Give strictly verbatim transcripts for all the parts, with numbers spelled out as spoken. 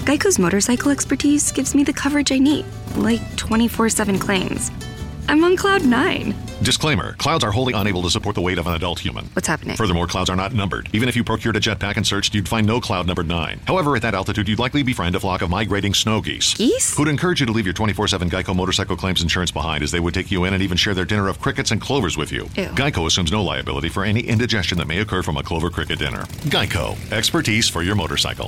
Geico's motorcycle expertise gives me the coverage I need, like twenty-four seven claims. I'm on cloud nine. Disclaimer, clouds are wholly unable to support the weight of an adult human. What's happening? Furthermore, clouds are not numbered. Even if you procured a jetpack and searched, you'd find no cloud numbered nine. However, at that altitude, you'd likely befriend a flock of migrating snow geese. Geese? Who'd encourage you to leave your twenty-four seven Geico motorcycle claims insurance behind, as they would take you in and even share their dinner of crickets and clovers with you. Ew. Geico assumes no liability for any indigestion that may occur from a clover cricket dinner. Geico. Expertise for your motorcycle.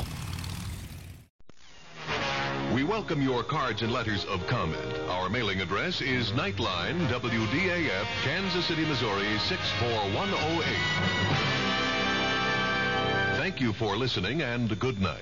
We welcome your cards and letters of comment. Our mailing address is Nightline, W D A F, Kansas City, Missouri, six four one oh eight. Thank you for listening, and good night.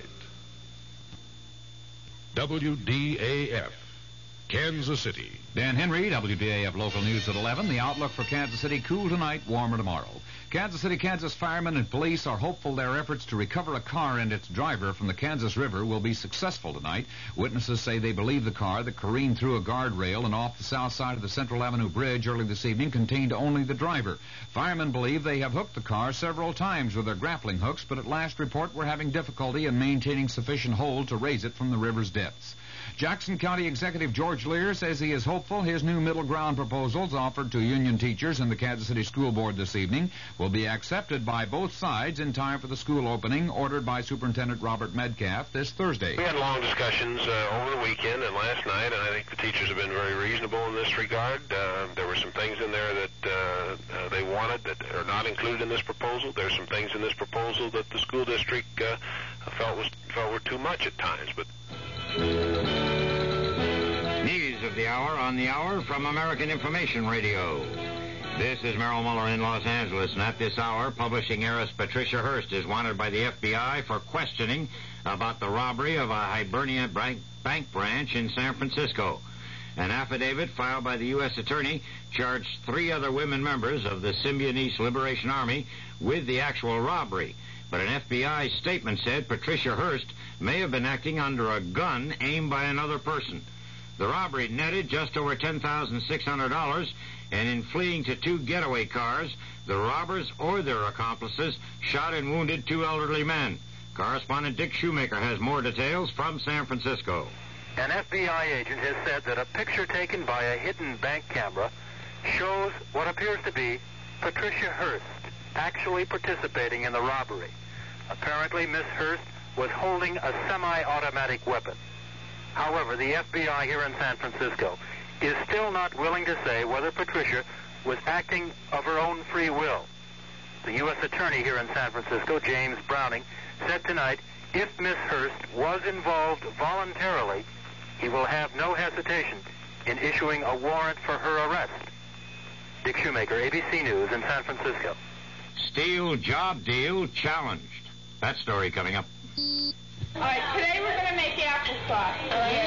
W D A F, Kansas City. Dan Henry, W D A F Local News at eleven. The outlook for Kansas City: cool tonight, warmer tomorrow. Kansas City, Kansas firemen and police are hopeful their efforts to recover a car and its driver from the Kansas River will be successful tonight. Witnesses say they believe the car that careened through a guardrail and off the south side of the Central Avenue Bridge early this evening contained only the driver. Firemen believe they have hooked the car several times with their grappling hooks, but at last report were having difficulty in maintaining sufficient hold to raise it from the river's depths. Jackson County Executive George Lear says he is hopeful his new middle ground proposals offered to union teachers and the Kansas City School Board this evening will be accepted by both sides in time for the school opening ordered by Superintendent Robert Metcalf this Thursday. We had long discussions uh, over the weekend and last night, and I think the teachers have been very reasonable in this regard. Uh, there were some things in there that uh, uh, they wanted that are not included in this proposal. There's some things in this proposal that the school district uh, felt was felt were too much at times, but... News of the hour on the hour from American Information Radio. This is Merrill Muller in Los Angeles, and at this hour, publishing heiress Patricia Hearst is wanted by the F B I for questioning about the robbery of a Hibernia bank, bank branch in San Francisco. An affidavit filed by the U S Attorney charged three other women members of the Symbionese Liberation Army with the actual robbery. But an F B I statement said Patricia Hearst may have been acting under a gun aimed by another person. The robbery netted just over ten thousand six hundred dollars, and in fleeing to two getaway cars, the robbers or their accomplices shot and wounded two elderly men. Correspondent Dick Shoemaker has more details from San Francisco. An F B I agent has said that a picture taken by a hidden bank camera shows what appears to be Patricia Hearst actually participating in the robbery. Apparently, Miss Hearst was holding a semi-automatic weapon. However, the F B I here in San Francisco is still not willing to say whether Patricia was acting of her own free will. The U S Attorney here in San Francisco, James Browning, said tonight if Miss Hearst was involved voluntarily, he will have no hesitation in issuing a warrant for her arrest. Dick Shoemaker, A B C News in San Francisco. Steel job deal challenged. That story coming up. All right, today we're going to make applesauce.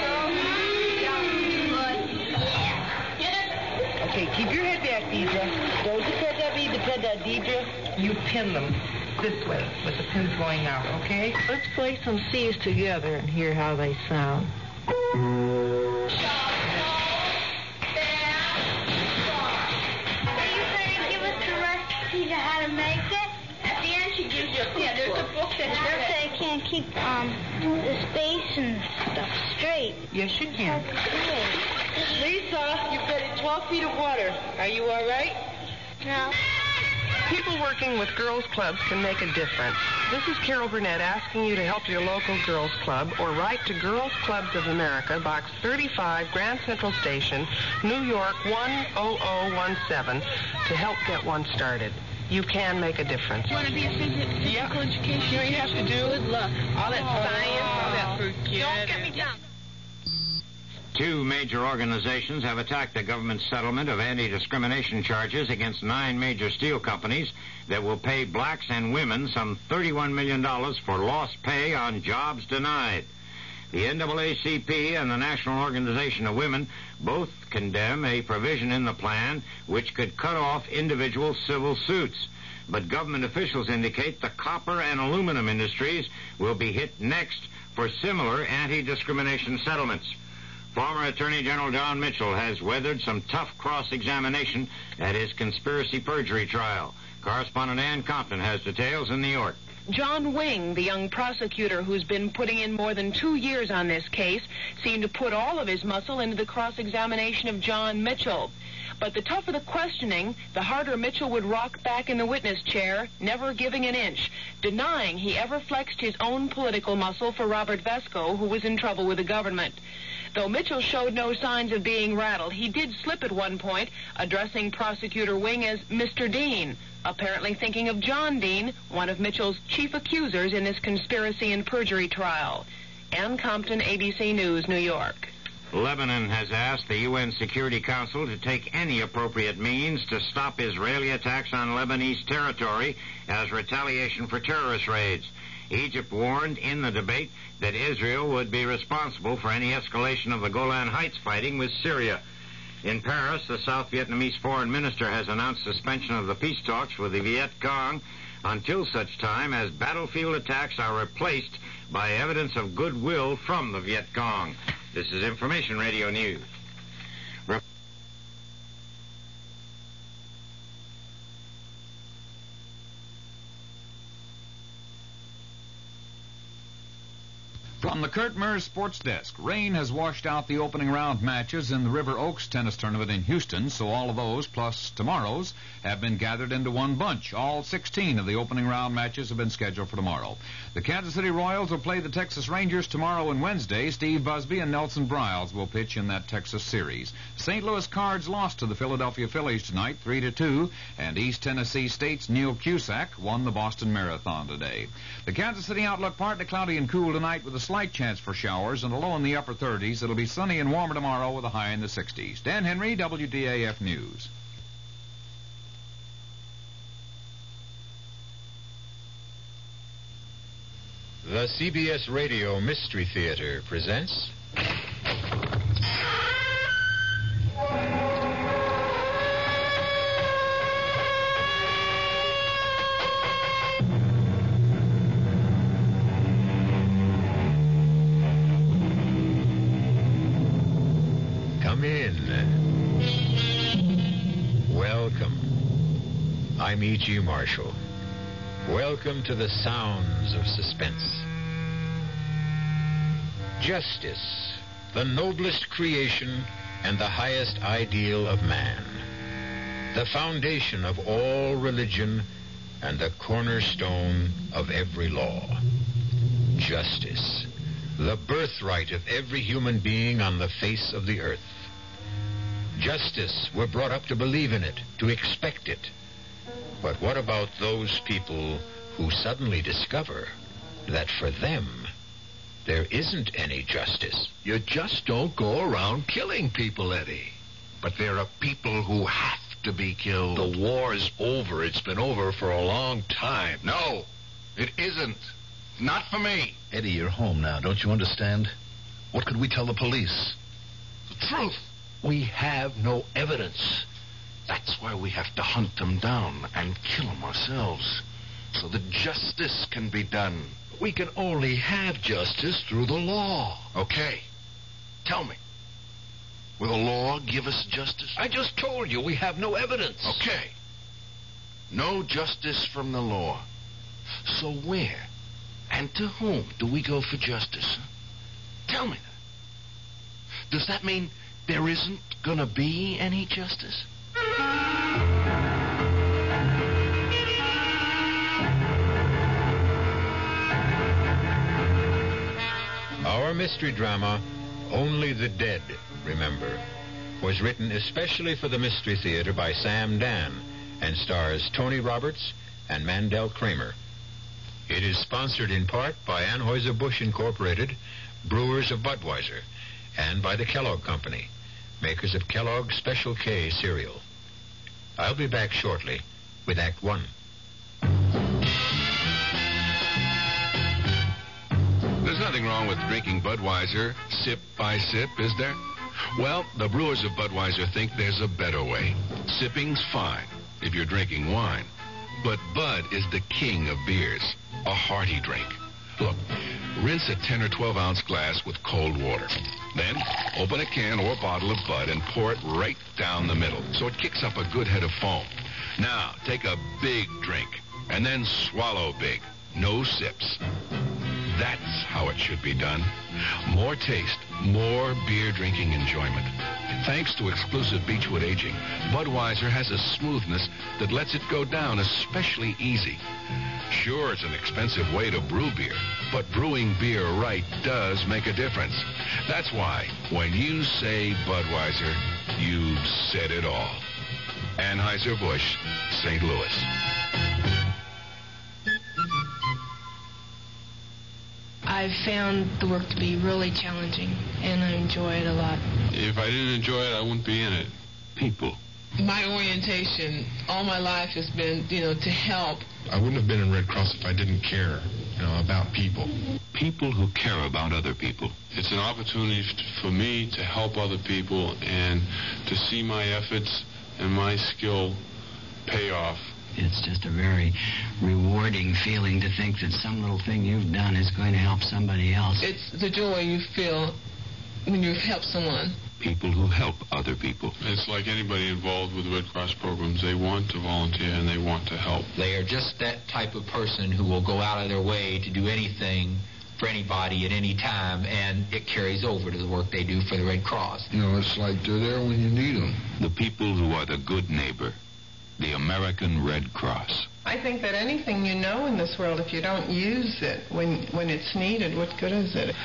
Okay, keep your head back, Deidre. Don't you put that be depend on Deidre? You pin them this way with the pins going out, okay? Let's play some C's together and hear how they sound. To how to make it. At the end, she gives you a yeah, there's a book that says I can't keep um the space and stuff straight. Yes, you can. Okay. Lisa, you fed it twelve feet of water. Are you all right? No. People working with girls' clubs can make a difference. This is Carol Burnett asking you to help your local girls' club or write to Girls Clubs of America, Box thirty-five, Grand Central Station, New York one oh oh one seven to help get one started. You can make a difference. You want to be a physical, physical yeah. education? You know what you have to do? Good luck. All that oh. science, all that forget. Don't get me down. Two major organizations have attacked the government's settlement of anti-discrimination charges against nine major steel companies that will pay blacks and women some thirty-one million dollars for lost pay on jobs denied. The N double A C P and the National Organization of Women both condemn a provision in the plan which could cut off individual civil suits. But government officials indicate the copper and aluminum industries will be hit next for similar anti-discrimination settlements. Former Attorney General John Mitchell has weathered some tough cross-examination at his conspiracy perjury trial. Correspondent Ann Compton has details in New York. John Wing, the young prosecutor who's been putting in more than two years on this case, seemed to put all of his muscle into the cross-examination of John Mitchell. But the tougher the questioning, the harder Mitchell would rock back in the witness chair, never giving an inch, denying he ever flexed his own political muscle for Robert Vesco, who was in trouble with the government. Though Mitchell showed no signs of being rattled, he did slip at one point, addressing Prosecutor Wing as Mister Dean, apparently thinking of John Dean, one of Mitchell's chief accusers in this conspiracy and perjury trial. Ann Compton, A B C News, New York. Lebanon has asked the U N Security Council to take any appropriate means to stop Israeli attacks on Lebanese territory as retaliation for terrorist raids. Egypt warned in the debate that Israel would be responsible for any escalation of the Golan Heights fighting with Syria. In Paris, the South Vietnamese foreign minister has announced suspension of the peace talks with the Viet Cong until such time as battlefield attacks are replaced by evidence of goodwill from the Viet Cong. This is Information Radio News. Re- From the Kurt Murs Sports Desk, rain has washed out the opening round matches in the River Oaks tennis tournament in Houston, so all of those, plus tomorrow's, have been gathered into one bunch. All sixteen of the opening round matches have been scheduled for tomorrow. The Kansas City Royals will play the Texas Rangers tomorrow and Wednesday. Steve Busby and Nelson Briles will pitch in that Texas series. Saint Louis Cards lost to the Philadelphia Phillies tonight, three to two, and East Tennessee State's Neil Cusack won the Boston Marathon today. The Kansas City outlook partly cloudy and cool tonight with a slight chance for showers and a low in the upper thirties. It'll be sunny and warmer tomorrow with a high in the sixties. Dan Henry, W D A F News. The C B S Radio Mystery Theater presents... Come in. Welcome. I'm E G. Marshall. Welcome to the sounds of suspense. Justice, the noblest creation and the highest ideal of man. The foundation of all religion and the cornerstone of every law. Justice, the birthright of every human being on the face of the earth. Justice, we're brought up to believe in it, to expect it. But what about those people who suddenly discover that for them, there isn't any justice? You just don't go around killing people, Eddie. But there are people who have to be killed. The war's over. It's been over for a long time. No, it isn't. Not for me. Eddie, you're home now. Don't you understand? What could we tell the police? The truth. We have no evidence. That's why we have to hunt them down and kill them ourselves, so that justice can be done. We can only have justice through the law. Okay. Tell me. Will the law give us justice? I just told you we have no evidence. Okay. No justice from the law. So where and to whom do we go for justice? Tell me that. Does that mean there isn't going to be any justice? Our mystery drama, Only the Dead Remember, was written especially for the Mystery Theater by Sam Dan and stars Tony Roberts and Mandel Kramer. It is sponsored in part by Anheuser-Busch Incorporated, brewers of Budweiser, and by the Kellogg Company, makers of Kellogg's Special K cereal. I'll be back shortly with Act One. There's nothing wrong with drinking Budweiser sip by sip, is there? Well, the brewers of Budweiser think there's a better way. Sipping's fine if you're drinking wine. But Bud is the king of beers, a hearty drink. Look, rinse a ten or twelve ounce glass with cold water. Then open a can or bottle of Bud and pour it right down the middle so it kicks up a good head of foam. Now, take a big drink and then swallow big. no sips. That's how it should be done. More taste, more beer drinking enjoyment. Thanks to exclusive Beechwood aging, Budweiser has a smoothness that lets it go down especially easy. Sure, it's an expensive way to brew beer, but brewing beer right does make a difference. That's why when you say Budweiser, you've said it all. Anheuser-Busch, Saint Louis. I've found the work to be really challenging, and I enjoy it a lot. If I didn't enjoy it, I wouldn't be in it. People. My orientation all my life has been, you know, to help. I wouldn't have been in Red Cross if I didn't care, you know, about people. People who care about other people. It's an opportunity for me to help other people and to see my efforts and my skill pay off. It's just a very rewarding feeling to think that some little thing you've done is going to help somebody else. It's the joy you feel when you help someone. People who help other people. It's like anybody involved with Red Cross programs. They want to volunteer and they want to help. They are just that type of person who will go out of their way to do anything for anybody at any time, and it carries over to the work they do for the Red Cross. You know, it's like they're there when you need them. The people who are the good neighbor. The American Red Cross. I think that anything you know in this world, if you don't use it when when it's needed, what good is it?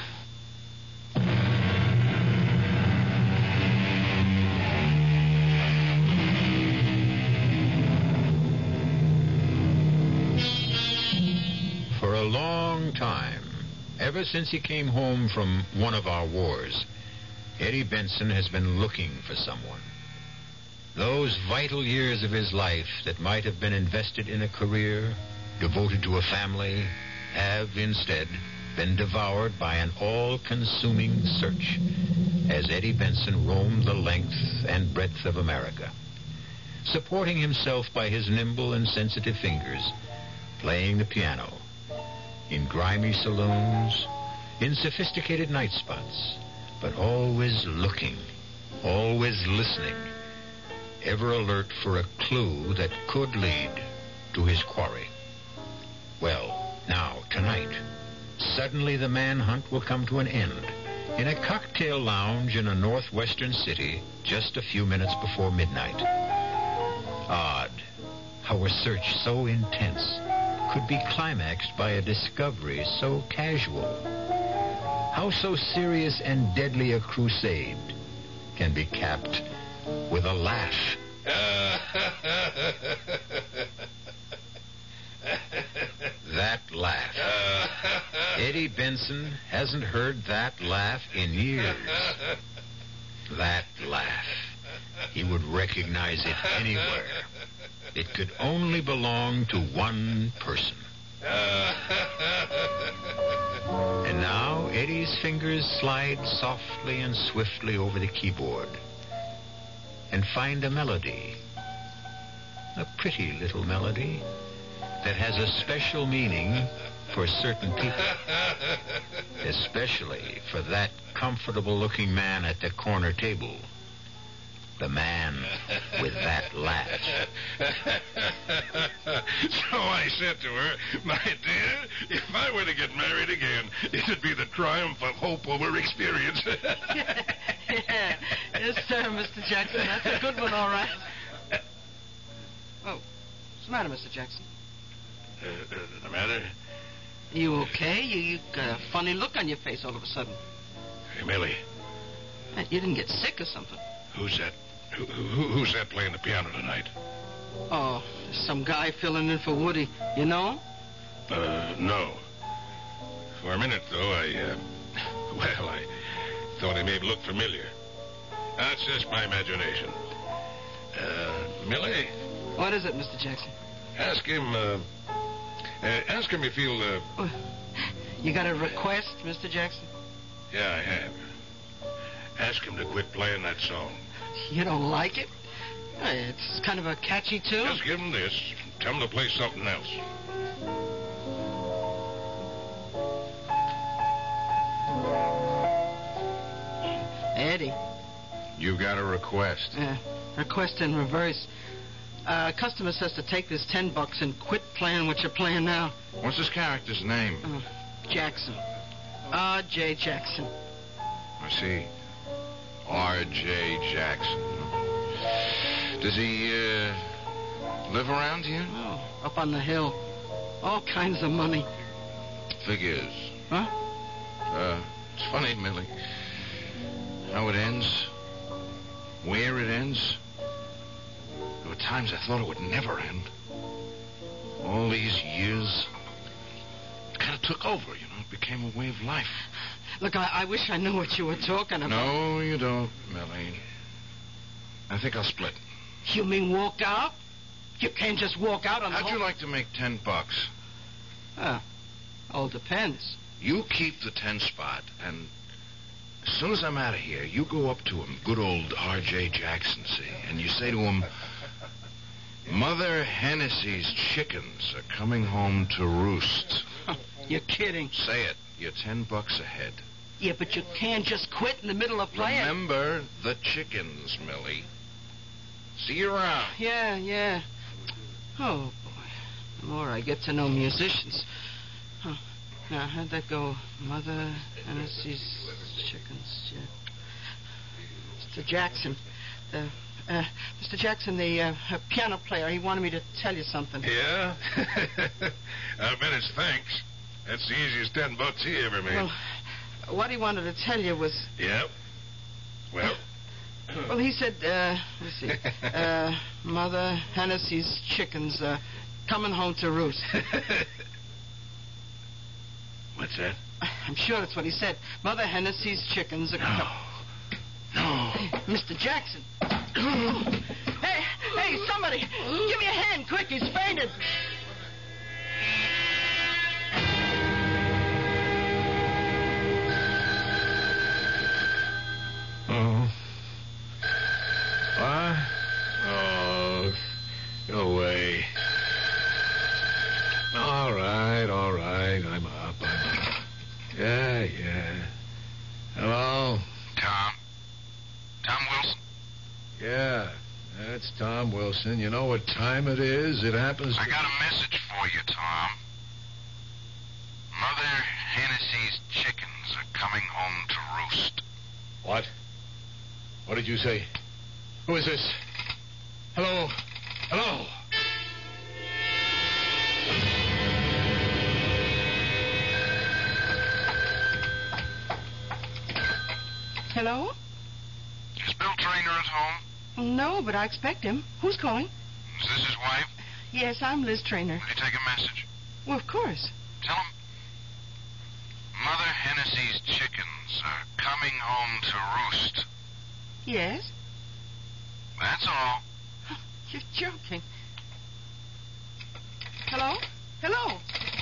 For a long time, ever since he came home from one of our wars, Eddie Benson has been looking for someone. Those vital years of his life that might have been invested in a career, devoted to a family, have instead been devoured by an all-consuming search as Eddie Benson roamed the length and breadth of America, supporting himself by his nimble and sensitive fingers, playing the piano, in grimy saloons, in sophisticated night spots, but always looking, always listening, ever alert for a clue that could lead to his quarry. Well, now, tonight, suddenly the manhunt will come to an end in a cocktail lounge in a northwestern city just a few minutes before midnight. Odd how a search so intense could be climaxed by a discovery so casual. How so serious and deadly a crusade can be capped with a laugh. That laugh. Eddie Benson hasn't heard that laugh in years. That laugh. He would recognize it anywhere. It could only belong to one person. And now Eddie's fingers slide softly and swiftly over the keyboard and find a melody, a pretty little melody that has a special meaning for certain people, especially for that comfortable-looking man at the corner table, the man with that laugh. So I said to her, my dear, if I were to get married again, it'd be the triumph of hope over experience. Yeah. Yes, sir, Mister Jackson. That's a good one, all right. Oh, what's the matter, Mister Jackson? Uh, uh, the matter? You okay? You, you got a funny look on your face all of a sudden. Hey, Millie. Man, you didn't get sick or something. Who's that? Who, who, who's that playing the piano tonight? Oh, there's some guy filling in for Woody. You know? Uh, no. For a minute, though, I, uh, well, I thought he may have looked familiar. That's just my imagination. Uh, Millie? What is it, Mister Jackson? Ask him, uh, uh ask him if he'll, uh... Oh, you got a request, Mister Jackson? Yeah, I have. Ask him to quit playing that song. You don't like it? It's kind of a catchy tune. Just give him this. Tell him to play something else. Eddie. You got a request. Uh, request in reverse. Uh, customer says to take this ten bucks and quit playing what you're playing now. What's this character's name? Uh, Jackson. R J. Jackson. I see. R J. Jackson. Does he, uh, live around here? Oh, up on the hill. All kinds of money. Figures. Huh? Uh, it's funny, Millie. How it ends. Where it ends. There were times I thought it would never end. All these years. It kind of took over, you know. It became a way of life. Look, I, I wish I knew what you were talking about. No, you don't, Millie. I think I'll split. You mean walk out? You can't just walk out on How'd the you whole... like to make ten bucks? Uh, all depends. You keep the ten spot, and as soon as I'm out of here, you go up to him, good old R J. Jackson, see, and you say to him, Mother Hennessy's chickens are coming home to roost. You're kidding. Say it. You're ten bucks ahead. Yeah, but you can't just quit in the middle of playing. Remember the chickens, Millie. See you around. Yeah, yeah. Oh, boy. The more I get to know musicians. Huh. Now, how'd that go? Mother Hennessy's chickens. Yeah. Mister Jackson. The, uh, Mister Jackson, the uh, piano player, he wanted me to tell you something. Yeah? I bet it's thanks. That's the easiest ten bucks he ever made. Well, what he wanted to tell you was... Yep. Well... Well, he said, uh, let's see, uh, Mother Hennessy's chickens uh, coming home to roost. What's that? I'm sure that's what he said. Mother Hennessy's chickens are... No. No. Mister Jackson. Hey, hey, somebody, give me a hand, quick, he's fainted. Oh. What? Oh, go away. All right, all right. I'm up, I'm up. Yeah, yeah. Hello? Tom? Tom Wilson? Yeah, that's Tom Wilson. You know what time it is? It happens to... I got a message for you, Tom. Mother Hennessy's chickens are coming home to roost. What? What did you say? Who is this? Hello? Hello? Hello? Is Bill Traynor at home? No, but I expect him. Who's calling? Is this his wife? Yes, I'm Liz Traynor. Will you take a message? Well, of course. Tell him Mother Hennessy's chickens are coming home to roost. Yes? That's all. You're joking. Hello? Hello?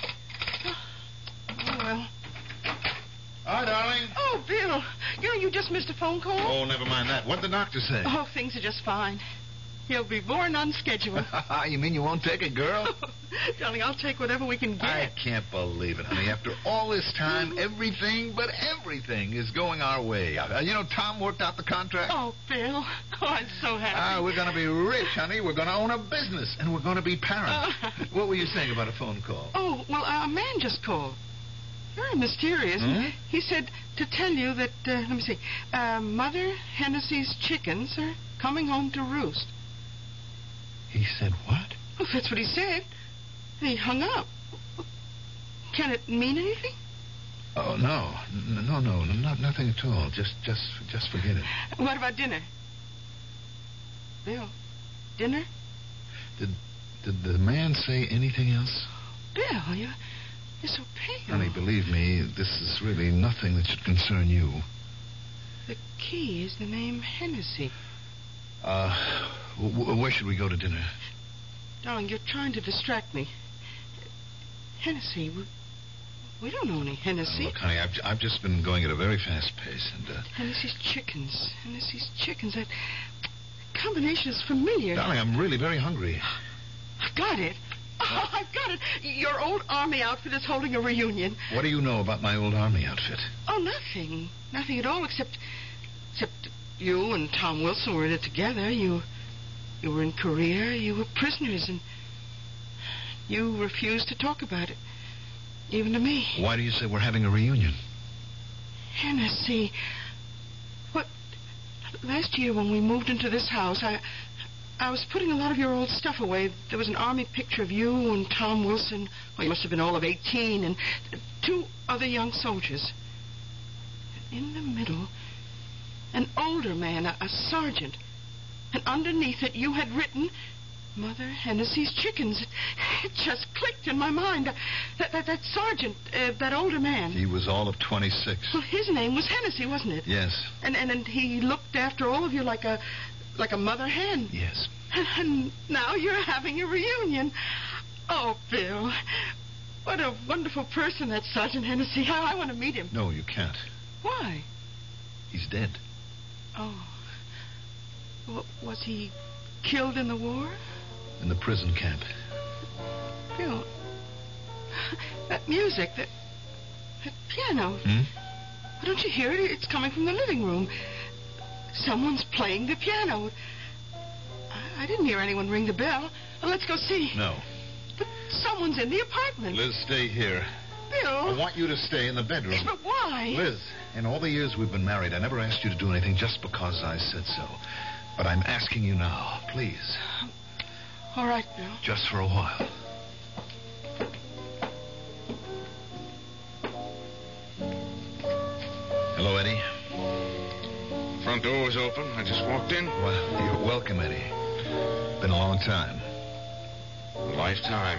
Oh, well. Hi, darling. Oh, Bill. You know, you just missed a phone call. Oh, never mind that. What'd the doctor say? Oh, things are just fine. He'll be born on schedule. You mean you won't take a girl? Darling, I'll take whatever we can get. I can't believe it, honey. After all this time, everything, but everything is going our way. Uh, you know, Tom worked out the contract. Oh, Bill. Oh, I'm so happy. Ah, we're going to be rich, honey. We're going to own a business, and we're going to be parents. Uh, what were you saying about a phone call? Oh, well, uh, a man just called. Very mysterious. Hmm? He said to tell you that, uh, let me see, uh, Mother Hennessy's chickens are coming home to roost. He said what? Well, that's what he said. And he hung up. Can it mean anything? Oh, no. N- no, no, not, nothing at all. Just, just, just forget it. What about dinner? Bill, dinner? Did, did the man say anything else? Bill, you, you're so pale. Honey, believe me, this is really nothing that should concern you. The key is the name Hennessy. Uh, w- w- where should we go to dinner? Darling, you're trying to distract me. Hennessy, we, we don't know any Hennessy. Uh, look, honey, I've, I've just been going at a very fast pace, and, uh... Hennessy's chickens. Hennessy's chickens. That combination is familiar. Darling, I'm really very hungry. I've got it. Oh, I've got it. Your old army outfit is holding a reunion. What do you know about my old army outfit? Oh, nothing. Nothing at all, except... Except you and Tom Wilson were in it together. You... You were in Korea. You were prisoners, and you refused to talk about it, even to me. Why do you say we're having a reunion? Hennessy, what? Last year when we moved into this house, I, I was putting a lot of your old stuff away. There was an army picture of you and Tom Wilson. Well, you must have been all of eighteen, and two other young soldiers. And in the middle, an older man, a, a sergeant. And underneath it, you had written, Mother Hennessy's Chickens. It, it just clicked in my mind. That, that, that sergeant, uh, that older man. He was all of twenty-six. Well, his name was Hennessy, wasn't it? Yes. And, and and he looked after all of you like a like a mother hen. Yes. And now you're having a reunion. Oh, Bill, what a wonderful person that Sergeant Hennessy. How I want to meet him. No, you can't. Why? He's dead. Oh. Well, was he killed in the war? In the prison camp. Bill, that music, that, that piano. Hmm? Why don't you hear it? It's coming from the living room. Someone's playing the piano. I, I didn't hear anyone ring the bell. Well, let's go see. No. But someone's in the apartment. Liz, stay here. Bill. I want you to stay in the bedroom. Yes, but why? Liz, in all the years we've been married, I never asked you to do anything just because I said so. But I'm asking you now, please. All right, Bill. Just for a while. Hello, Eddie. Front door was open. I just walked in. Well, you're welcome, Eddie. Been a long time. A lifetime.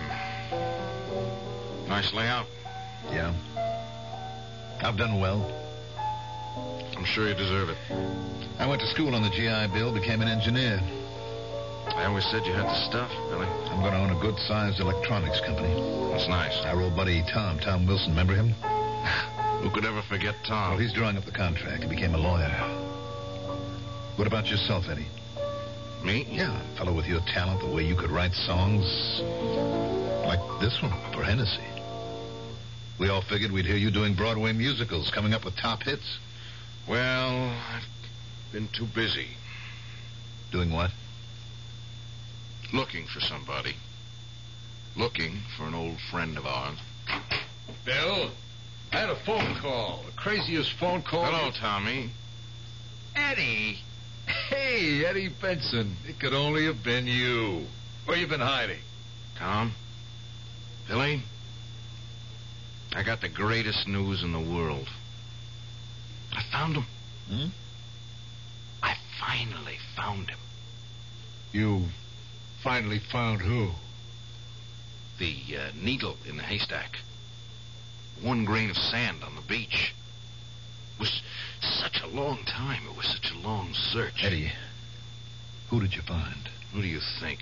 Nice layout. Yeah. I've done well. I'm sure you deserve it. I went to school on the G I Bill, became an engineer. I always said you had the stuff, Billy. I'm going to own a good-sized electronics company. That's nice. Our old buddy Tom, Tom Wilson, remember him? Who could ever forget Tom? Well, he's drawing up the contract. He became a lawyer. What about yourself, Eddie? Me? Yeah, a fellow with your talent, the way you could write songs like this one for Hennessy. We all figured we'd hear you doing Broadway musicals, coming up with top hits. Well, I've been too busy. Doing what? Looking for somebody. Looking for an old friend of ours. Bill, I had a phone call. The craziest phone call. Hello, Tommy. Eddie. Hey, Eddie Benson. It could only have been you. Where you been hiding? Tom? Billy? I got the greatest news in the world. I found him. Hmm? I finally found him. You finally found who? The uh, needle in the haystack. One grain of sand on the beach. It was such a long time. It was such a long search. Eddie, who did you find? Who do you think?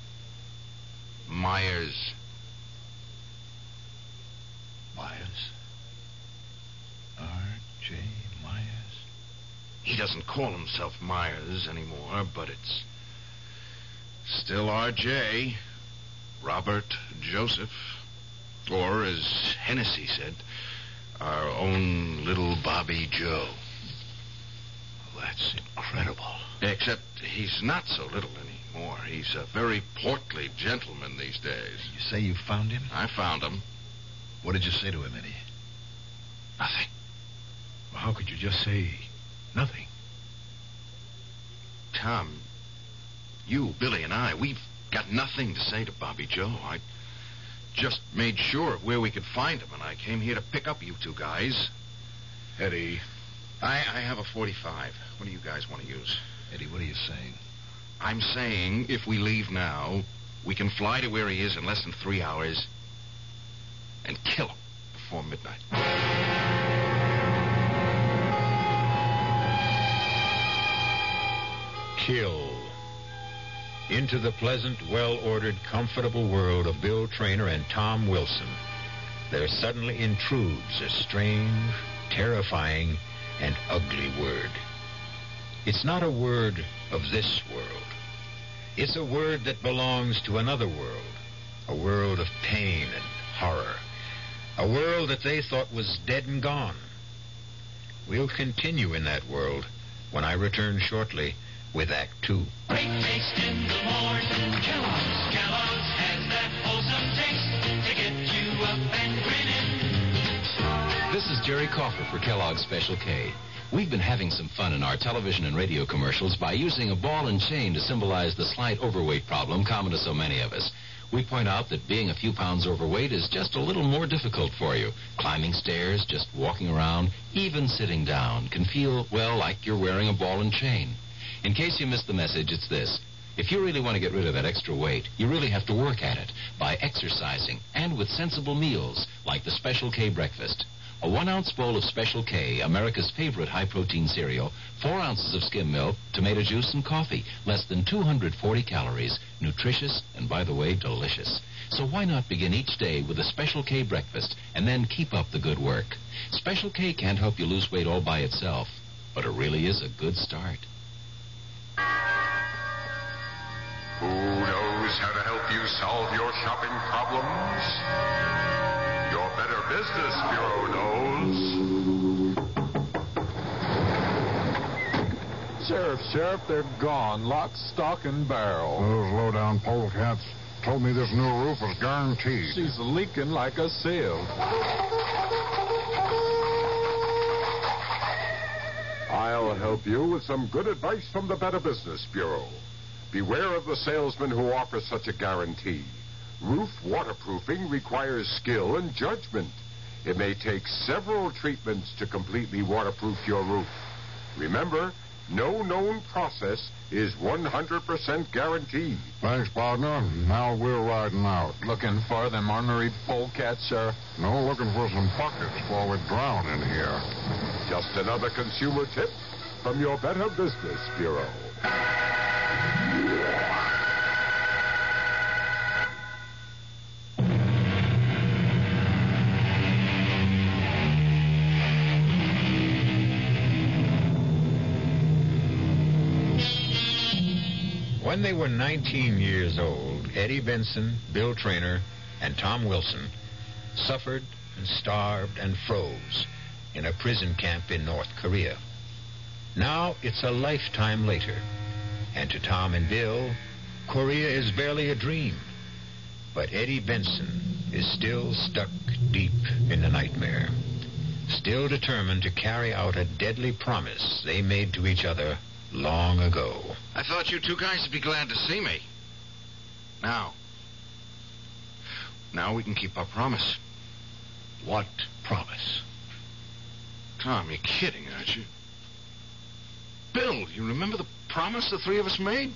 Myers. Myers? R J Myers? He doesn't call himself Myers anymore, but it's still R J. Robert Joseph. Or, as Hennessy said, our own little Bobby Joe. Well, that's incredible. Except he's not so little anymore. He's a very portly gentleman these days. You say you found him? I found him. What did you say to him, Eddie? Nothing. Well, how could you just say nothing? Tom, you, Billy, and I, we've got nothing to say to Bobby Joe. I just made sure of where we could find him, and I came here to pick up you two guys. Eddie. I, I have a forty-five. What do you guys want to use? Eddie, what are you saying? I'm saying if we leave now, we can fly to where he is in less than three hours and kill him before midnight. Kill. Into the pleasant, well-ordered, comfortable world of Bill Traynor and Tom Wilson, there suddenly intrudes a strange, terrifying, and ugly word. It's not a word of this world. It's a word that belongs to another world, a world of pain and horror, a world that they thought was dead and gone. We'll continue in that world when I return shortly with Act Two. Great taste in the morning. Kellogg's. Kellogg's has that wholesome taste to get you up and grinning. This is Jerry Coffer for Kellogg's Special K. We've been having some fun in our television and radio commercials by using a ball and chain to symbolize the slight overweight problem common to so many of us. We point out that being a few pounds overweight is just a little more difficult for you. Climbing stairs, just walking around, even sitting down can feel, well, like you're wearing a ball and chain. In case you missed the message, it's this. If you really want to get rid of that extra weight, you really have to work at it by exercising and with sensible meals like the Special K breakfast. A one-ounce bowl of Special K, America's favorite high-protein cereal, four ounces of skim milk, tomato juice, and coffee. Less than two hundred forty calories. Nutritious and, by the way, delicious. So why not begin each day with a Special K breakfast and then keep up the good work? Special K can't help you lose weight all by itself, but it really is a good start. Who knows how to help you solve your shopping problems? Your Better Business Bureau knows. Sheriff, Sheriff, they're gone. Lock, stock, and barrel. Those low-down polecats told me this new roof was guaranteed. She's leaking like a sieve. I'll help you with some good advice from the Better Business Bureau. Beware of the salesman who offers such a guarantee. Roof waterproofing requires skill and judgment. It may take several treatments to completely waterproof your roof. Remember, no known process is one hundred percent guaranteed. Thanks, partner. Now we're riding out. Looking for them ornery polecats, Sheriff? No, looking for some buckets before we drown in here. Just another consumer tip from your Better Business Bureau. When they were nineteen years old, Eddie Benson, Bill Traynor, and Tom Wilson suffered and starved and froze in a prison camp in North Korea. Now it's a lifetime later, and to Tom and Bill, Korea is barely a dream. But Eddie Benson is still stuck deep in the nightmare, still determined to carry out a deadly promise they made to each other long ago. I thought you two guys would be glad to see me. Now. Now we can keep our promise. What promise? Tom, you're kidding, aren't you? Bill, you remember the promise the three of us made?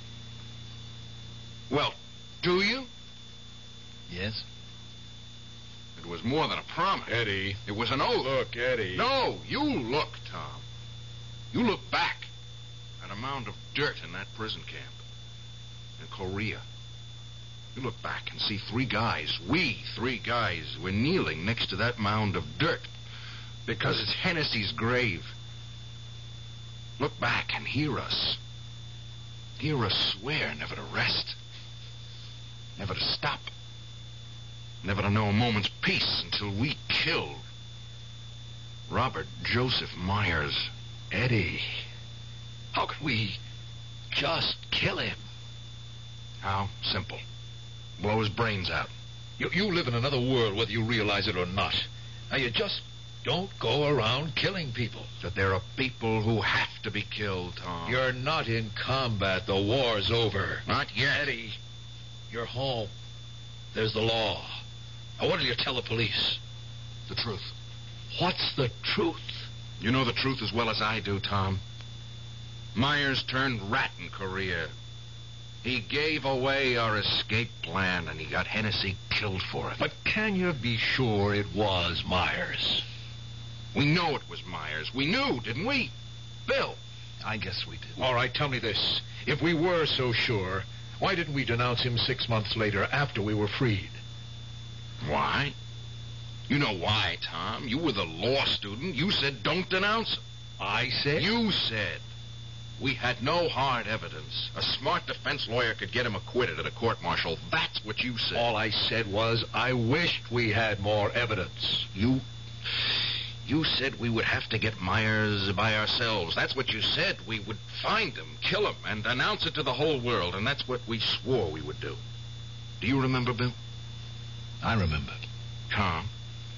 Well, do you? Yes. It was more than a promise. Eddie. It was an oath. Look, Eddie. No, you look, Tom. You look back at a mound of dirt in that prison camp in Korea. You look back and see three guys, we three guys, were kneeling next to that mound of dirt because it's Hennessy's grave. Look back and hear us. Hear us swear never to rest, never to stop, never to know a moment's peace until we killed Robert Joseph Myers. Eddie, how could we just kill him? How? Simple. Blow his brains out. You, you live in another world, whether you realize it or not. Now, you just don't go around killing people. That there are people who have to be killed, Tom. You're not in combat. The war's over. Not yet. Eddie, you're home. There's the law. Now, what will you tell the police? The truth. What's the truth? You know the truth as well as I do, Tom. Myers turned rat in Korea. He gave away our escape plan, and he got Hennessy killed for it. But can you be sure it was Myers? We know it was Myers. We knew, didn't we? Bill. I guess we did. All right, tell me this. If we were so sure, why didn't we denounce him six months later after we were freed? Why? You know why, Tom. You were the law student. You said don't denounce him. I said? You said. We had no hard evidence. A smart defense lawyer could get him acquitted at a court-martial. That's what you said. All I said was I wished we had more evidence. You... You said we would have to get Myers by ourselves. That's what you said. We would find him, kill him, and announce it to the whole world. And that's what we swore we would do. Do you remember, Bill? I remember. Tom?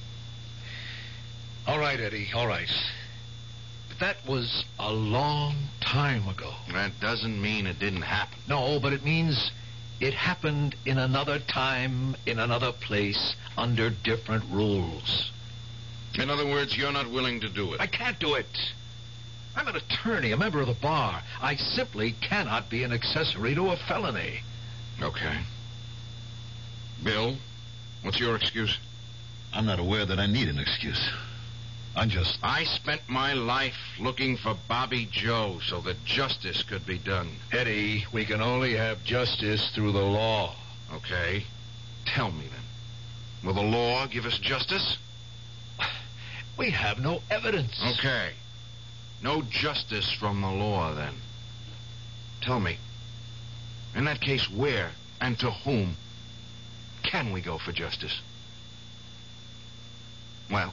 All right, Eddie, all right. But that was a long time ago. That doesn't mean it didn't happen. No, but it means it happened in another time, in another place, under different rules. In other words, you're not willing to do it. I can't do it. I'm an attorney, a member of the bar. I simply cannot be an accessory to a felony. Okay. Bill, what's your excuse? I'm not aware that I need an excuse. I just... I spent my life looking for Bobby Joe so that justice could be done. Eddie, we can only have justice through the law. Okay. Tell me then. Will the law give us justice? We have no evidence. Okay. No justice from the law, then. Tell me, in that case, where and to whom can we go for justice? Well,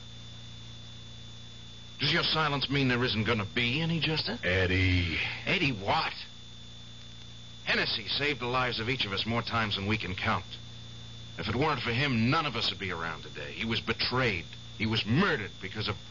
does your silence mean there isn't going to be any justice? Eddie. Eddie what? Hennessy saved the lives of each of us more times than we can count. If it weren't for him, none of us would be around today. He was betrayed. He was murdered because of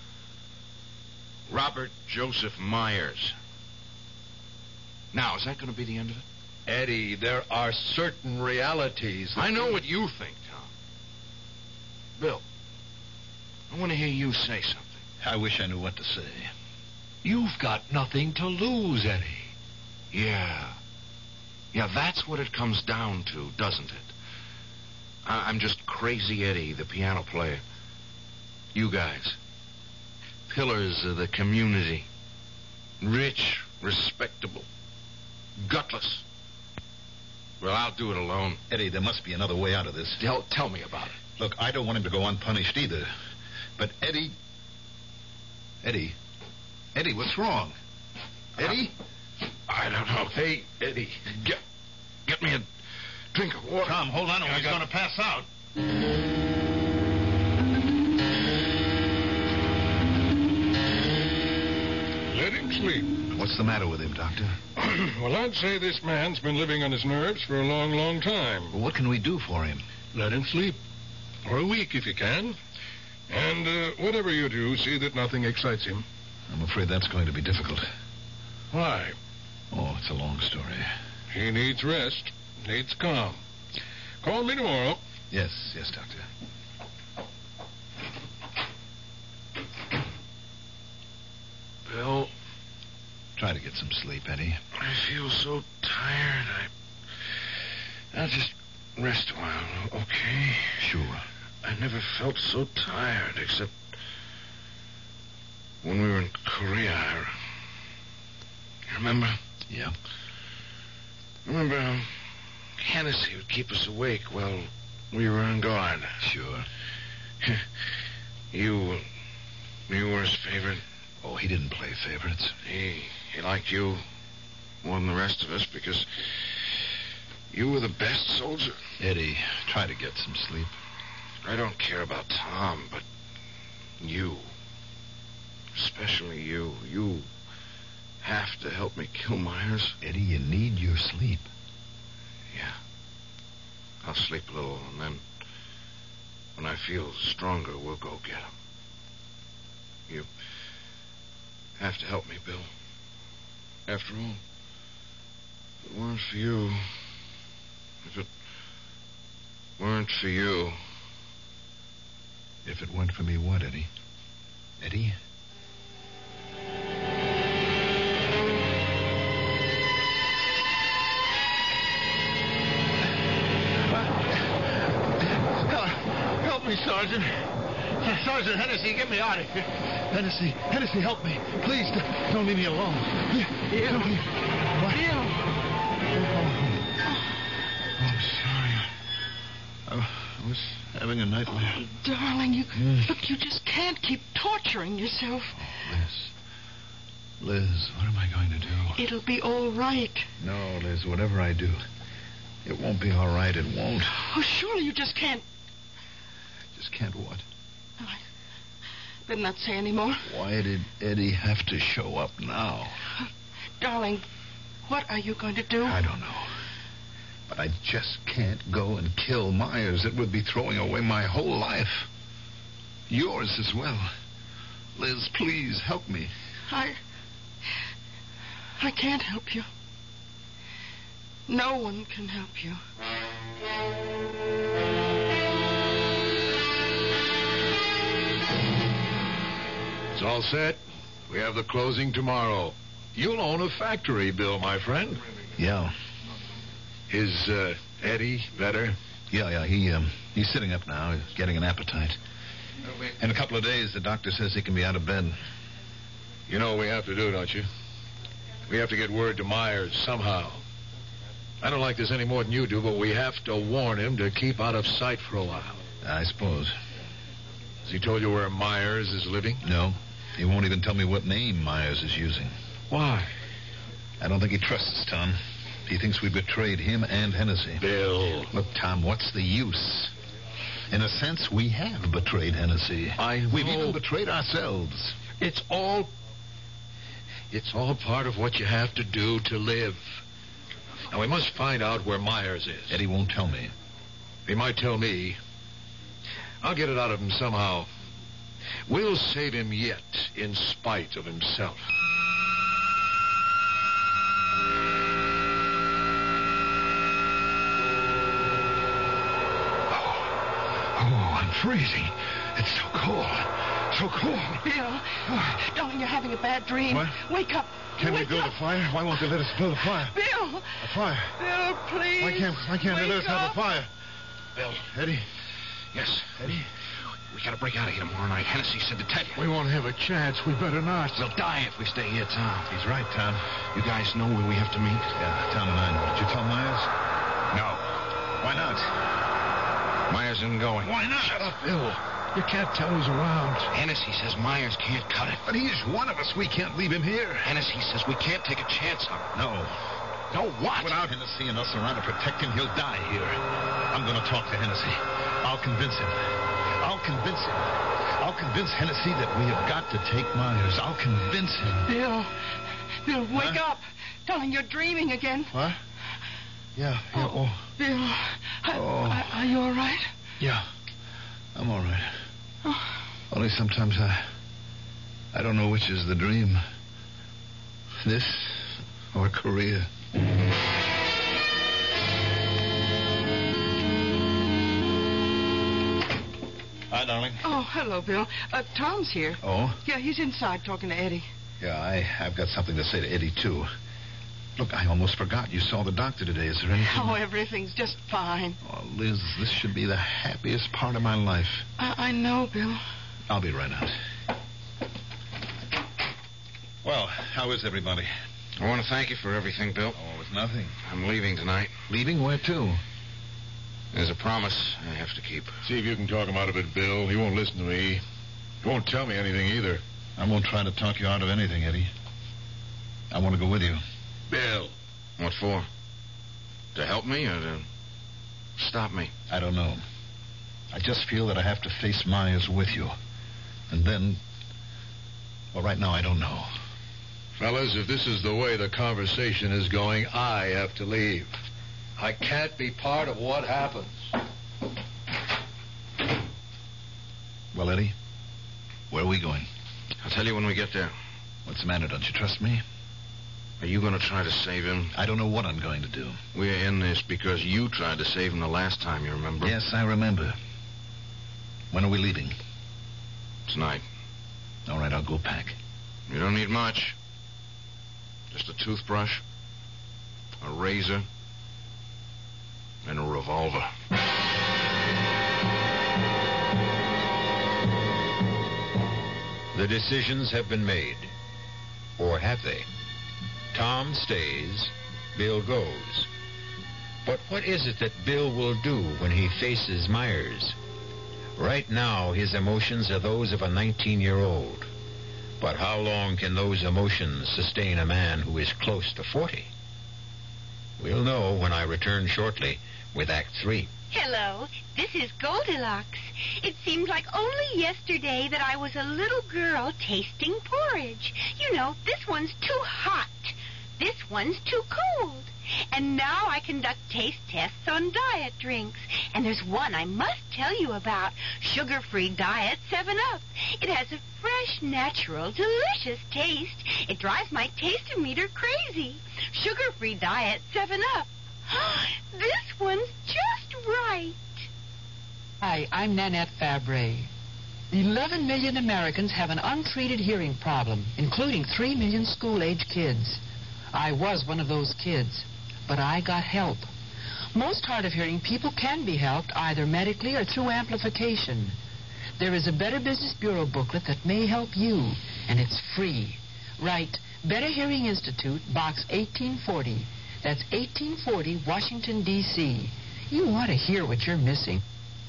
Robert Joseph Myers. Now, is that going to be the end of it? Eddie, there are certain realities. I know what you think, Tom. Bill, I want to hear you say something. I wish I knew what to say. You've got nothing to lose, Eddie. Yeah. Yeah, that's what it comes down to, doesn't it? I- I'm just Crazy Eddie, the piano player. You guys, pillars of the community. Rich, respectable, gutless. Well, I'll do it alone. Eddie, there must be another way out of this. Tell, tell me about it. Look, I don't want him to go unpunished either. But Eddie... Eddie... Eddie, what's wrong? Eddie? Uh, I don't know. Hey, Eddie, get, get me a drink of water. Tom, hold on, or he's got... going to pass out. Let him sleep. What's the matter with him, Doctor? Well, I'd say this man's been living on his nerves for a long, long time. Well, what can we do for him? Let him sleep. For a week, if you can. And uh, whatever you do, see that nothing excites him. I'm afraid that's going to be difficult. Why? Oh, it's a long story. He needs rest. Needs calm. Call me tomorrow. Yes, yes, Doctor. Bill. Try to get some sleep, Eddie. I feel so tired. I... I'll just rest a while, okay? Sure. I never felt so tired, except when we were in Korea. I... Remember? Yeah. Remember how Hennessy would keep us awake while we were on guard? Sure. You... You were his favorite? Oh, he didn't play favorites. He, he liked you more than the rest of us because you were the best soldier. Eddie, try to get some sleep. I don't care about Tom, but you, especially you, you have to help me kill Myers. Eddie, you need your sleep. Yeah. I'll sleep a little, and then when I feel stronger, we'll go get him. You have to help me, Bill. After all, if it weren't for you, if it weren't for you... If it weren't for me, what, Eddie? Eddie? Help me, Sergeant. Sergeant Hennessy, get me out of here. Hennessy, Hennessy, help me. Please, don't leave me alone. Bill. Don't leave... What? Bill. Oh, I'm sorry. I, I was having a nightmare. Darling, you... Mm. Look, you just can't keep torturing yourself. Oh, Liz. Liz, what am I going to do? It'll be all right. No, Liz, whatever I do, it won't be all right. It won't. Oh, surely you just can't... Just can't what? I, Better not say any more. Why did Eddie have to show up now? Darling, what are you going to do? I don't know. But I just can't go and kill Myers. It would be throwing away my whole life. Yours as well. Liz, please help me. I... I can't help you. No one can help you. It's all set. We have the closing tomorrow. You'll own a factory, Bill, my friend. Yeah. Is uh, Eddie better? Yeah, yeah. He um, he's sitting up now. He's getting an appetite. In a couple of days, the doctor says he can be out of bed. You know what we have to do, don't you? We have to get word to Myers somehow. I don't like this any more than you do, but we have to warn him to keep out of sight for a while. I suppose. Has he told you where Myers is living? No. He won't even tell me what name Myers is using. Why? I don't think he trusts us, Tom. He thinks we betrayed him and Hennessy. Bill. Look, Tom, what's the use? In a sense, we have betrayed Hennessy. I know. We've even betrayed ourselves. It's all... It's all part of what you have to do to live. Now, we must find out where Myers is. Eddie won't tell me. He might tell me. I'll get it out of him somehow. We'll save him yet, in spite of himself. Oh, I'm freezing. It's so cold. So cold. Bill, darling, you're having a bad dream. What? Wake up. Can Wake we build up. a fire? Why won't they let us build a fire? Bill. A fire? Bill, please. Why can't, why can't they let us Wake have up. a fire? Bill. Eddie? Yes. Eddie? We gotta break out of here tomorrow night. Hennessy said to tell you. We won't have a chance. We better not. We'll die if we stay here, Tom. He's right, Tom. You guys know where we have to meet? Yeah, Tom and I know. Did you tell Myers? No. Why not? Myers isn't going. Why not? Shut up, Bill. You can't tell he's around. Hennessy says Myers can't cut it. But he's one of us. We can't leave him here. Hennessy says we can't take a chance on him. No. No what? Without Hennessy and us around to protect him, he'll die here. I'm going to talk to Hennessy. I'll convince him. I'll convince him. I'll convince Hennessy that we have got to take Myers. I'll convince him. Bill. Bill, wake Huh? up. Darling, you're dreaming again. What? Yeah, yeah. Oh, Bill, I, Oh. I, are you all right? yeah. I'm all right. Oh. Only sometimes I... I don't know which is the dream. This or Korea. Hi, darling. Oh, hello, Bill. Uh, Tom's here. Oh? Yeah, he's inside talking to Eddie. Yeah, I, I've got something to say to Eddie, too. Look, I almost forgot you saw the doctor today. Is there anything... Oh, everything's just fine. Oh, Liz, this should be the happiest part of my life. I, I know, Bill. I'll be right out. Well, how is everybody? I want to thank you for everything, Bill. Oh, it's nothing. I'm leaving tonight. Leaving where to? There's a promise I have to keep. See if you can talk him out of it, Bill. He won't listen to me. He won't tell me anything either. I won't try to talk you out of anything, Eddie. I want to go with you. Bill. What for? To help me or to stop me? I don't know. I just feel that I have to face Myers with you. And then... Well, right now, I don't know. Fellas, if this is the way the conversation is going, I have to leave. I can't be part of what happens. Well, Eddie, where are we going? I'll tell you when we get there. What's the matter? Don't you trust me? Are you going to try to save him? I don't know what I'm going to do. We're in this because you tried to save him the last time, you remember? Yes, I remember. When are we leaving? Tonight. All right, I'll go pack. You don't need much. Just a toothbrush, a razor, and a revolver. The decisions have been made. Or have they? Tom stays, Bill goes. But what is it that Bill will do when he faces Myers? Right now, his emotions are those of a nineteen-year-old. But how long can those emotions sustain a man who is close to forty? We'll know when I return shortly with Act Three. Hello, this is Goldilocks. It seems like only yesterday that I was a little girl tasting porridge. You know, this one's too hot. This one's too cold. And now I conduct taste tests on diet drinks. And there's one I must tell you about. Sugar-free Diet seven up. It has a fresh, natural, delicious taste. It drives my taste-o-meter crazy. Sugar-free Diet seven up. This one's just right. Hi, I'm Nanette Fabre. Eleven million Americans have an untreated hearing problem, including three million school-age kids. I was one of those kids, but I got help. Most hard-of-hearing people can be helped either medically or through amplification. There is a Better Business Bureau booklet that may help you, and it's free. Write Better Hearing Institute, Box eighteen forty. That's eighteen forty, Washington, D C You want to hear what you're missing.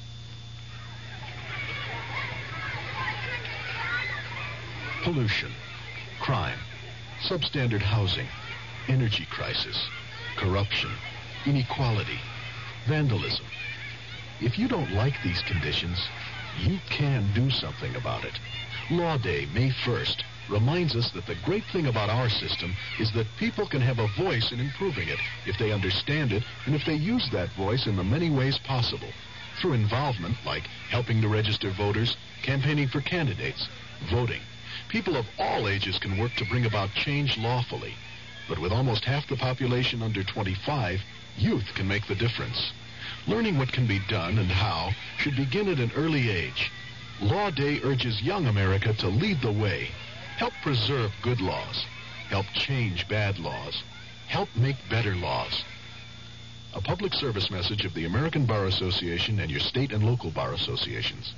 Pollution, crime, substandard housing, energy crisis, corruption, inequality, vandalism. If you don't like these conditions, you can do something about it. Law Day, May first, reminds us that the great thing about our system is that people can have a voice in improving it if they understand it and if they use that voice in the many ways possible. Through involvement, like helping to register voters, campaigning for candidates, voting. People of all ages can work to bring about change lawfully. But with almost half the population under twenty-five, youth can make the difference. Learning what can be done and how should begin at an early age. Law Day urges young America to lead the way. Help preserve good laws. Help change bad laws. Help make better laws. A public service message of the American Bar Association and your state and local bar associations.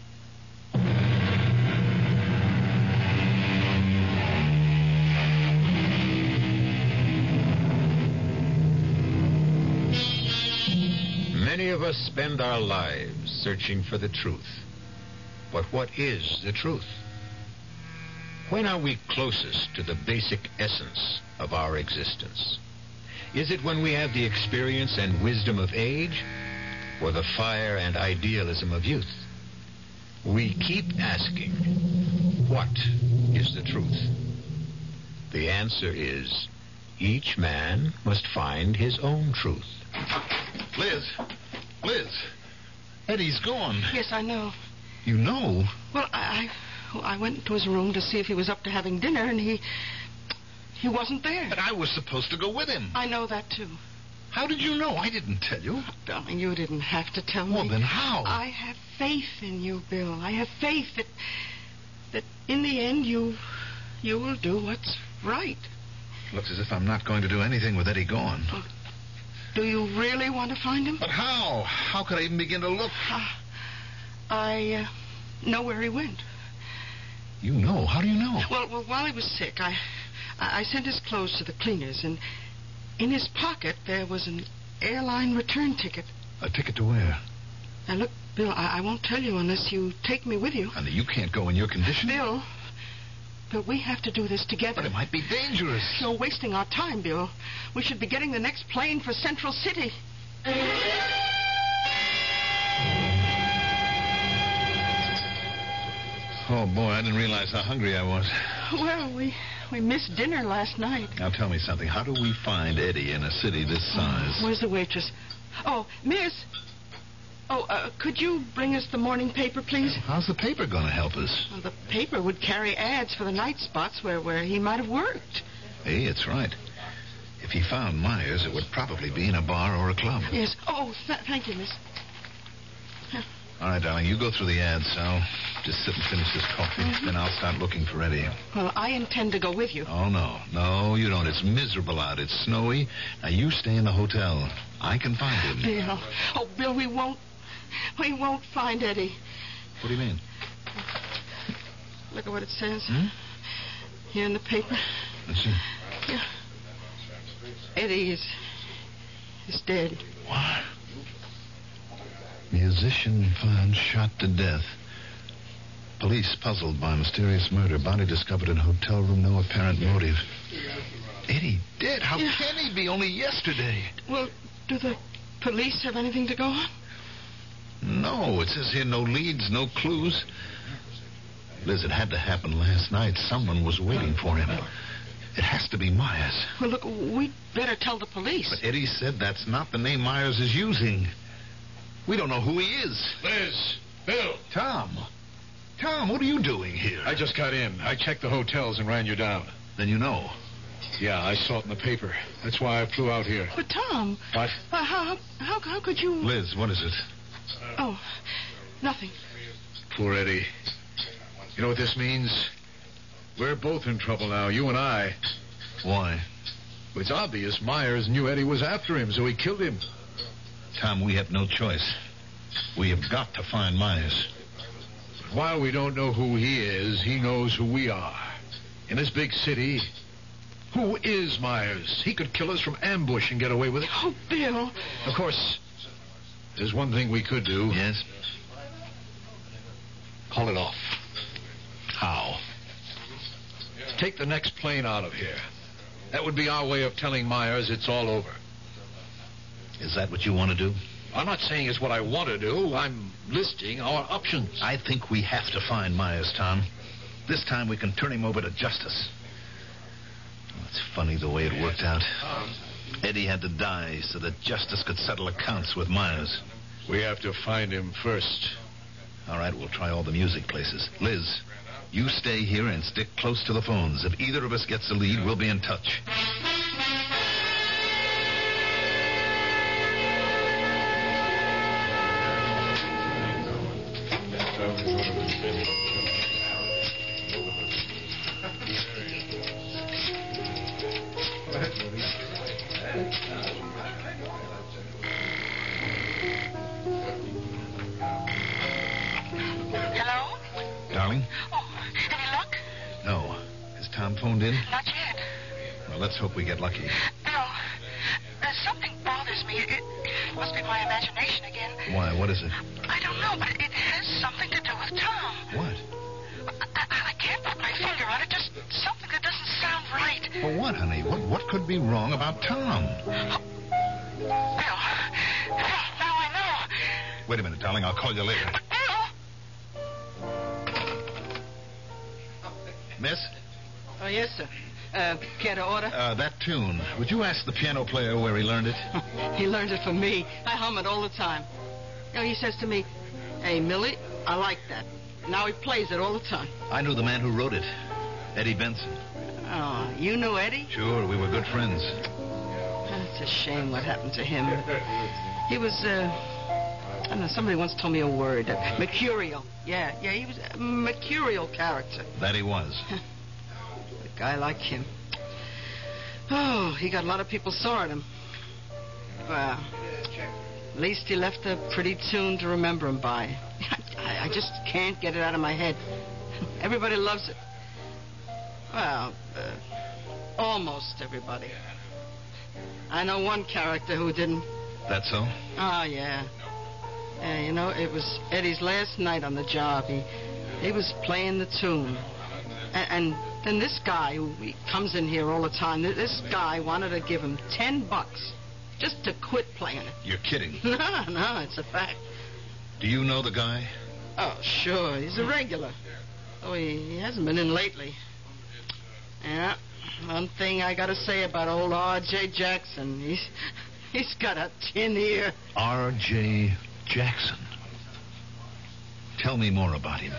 Many of us spend our lives searching for the truth. But what is the truth? When are we closest to the basic essence of our existence? Is it when we have the experience and wisdom of age, or the fire and idealism of youth? We keep asking, what is the truth? The answer is, each man must find his own truth. Liz, Liz, Eddie's gone. Yes, I know. You know? Well, I, I, I went to his room to see if he was up to having dinner, and he, he wasn't there. But I was supposed to go with him. I know that, too. How did you know? I didn't tell you. Darling, you didn't have to tell me. Well, then how? I have faith in you, Bill. I have faith that, that in the end you, you will do what's right. Looks as if I'm not going to do anything with Eddie gone. Well, do you really want to find him? But how? How could I even begin to look? Uh, I uh, know where he went. You know? How do you know? Well, well, while he was sick, I, I sent his clothes to the cleaners, and in his pocket there was an airline return ticket. A ticket to where? Now, look, Bill, I, I won't tell you unless you take me with you. And you can't go in your condition. Bill, Bill, we have to do this together. But it might be dangerous. You're wasting our time, Bill. We should be getting the next plane for Central City. Oh, boy, I didn't realize how hungry I was. Well, we we missed dinner last night. Now, tell me something. How do we find Eddie in a city this size? Where's the waitress? Oh, miss. Oh, uh, could you bring us the morning paper, please? How's the paper going to help us? Well, the paper would carry ads for the night spots where, where he might have worked. Hey, it's right. If he found Myers, it would probably be in a bar or a club. Yes. Oh, th- thank you, miss. All right, darling, you go through the ads. I'll just sit and finish this coffee. Mm-hmm. Then I'll start looking for Eddie. Well, I intend to go with you. Oh, no. No, you don't. It's miserable out. It's snowy. Now, you stay in the hotel. I can find him. Bill. Oh, Bill, we won't... We won't find Eddie. What do you mean? Look at what it says. Hmm? Here in the paper. Let's see. Yeah. Eddie is... is dead. What? Musician found shot to death. Police puzzled by mysterious murder. Body discovered in hotel room. No apparent motive. Eddie dead? How yeah. can he be? Only yesterday. Well, do the police have anything to go on? know. It says here no leads, no clues. Liz, it had to happen last night. Someone was waiting for him. It has to be Myers. Well, look, we'd better tell the police. But Eddie said that's not the name Myers is using. We don't know who he is. Liz, Bill. Tom. Tom, what are you doing here? I just got in. I checked the hotels and ran you down. Then you know. Yeah, I saw it in the paper. That's why I flew out here. But, Tom... What? Uh, how, how, how could you... Liz, what is it? Oh, nothing. Poor Eddie. You know what this means? We're both in trouble now, you and I. Why? It's obvious Myers knew Eddie was after him, so he killed him. Tom, we have no choice. We have got to find Myers. But while we don't know who he is, he knows who we are. In this big city, who is Myers? He could kill us from ambush and get away with it. Oh, Bill. Of course, there's one thing we could do. Yes? Call it off. How? Take the next plane out of here. That would be our way of telling Myers it's all over. Is that what you want to do? I'm not saying it's what I want to do. I'm listing our options. I think we have to find Myers, Tom. This time we can turn him over to justice. Oh, it's funny the way it worked out. Eddie had to die so that justice could settle accounts with Myers. We have to find him first. All right, we'll try all the music places. Liz, you stay here and stick close to the phones. If either of us gets a lead, we'll be in touch. Hello? Darling? Oh, any luck? No. Has Tom phoned in? Not yet. Well, let's hope we get lucky. Bill, uh, something bothers me. It, it must be my imagination again. Why? What is it? I don't know, but it has something to do with Tom. What? I, I, I can't put my finger on it. Just something that doesn't sound right. For what, honey? What what could be wrong about Tom? Bill, Bill, now I know. Wait a minute, darling. I'll call you later. But Bill... Miss? Oh, yes, sir. Uh, care to order? Uh, that tune. Would you ask the piano player where he learned it? He learned it from me. I hum it all the time. You know, he says to me, "Hey, Millie, I like that." Now he plays it all the time. I knew the man who wrote it, Eddie Benson. Oh, you knew Eddie? Sure, we were good friends. It's a shame what happened to him. He was, uh, I don't know, somebody once told me a word. Uh, mercurial. Yeah, yeah, he was a mercurial character. That he was. A guy like him. Oh, he got a lot of people sore at him. Well, at least he left a pretty tune to remember him by. I, I just can't get it out of my head. Everybody loves it. Well, uh, almost everybody. I know one character who didn't. That so? Oh, yeah. Yeah, you know, it was Eddie's last night on the job. He he was playing the tune. And, and then this guy, who he comes in here all the time, this guy wanted to give him ten bucks just to quit playing it. You're kidding. No, no, it's a fact. Do you know the guy? Oh, sure. He's a regular. Oh, he, he hasn't been in lately. Yeah. One thing I got to say about old R J Jackson, he's he's got a tin ear. R J Jackson. Tell me more about him.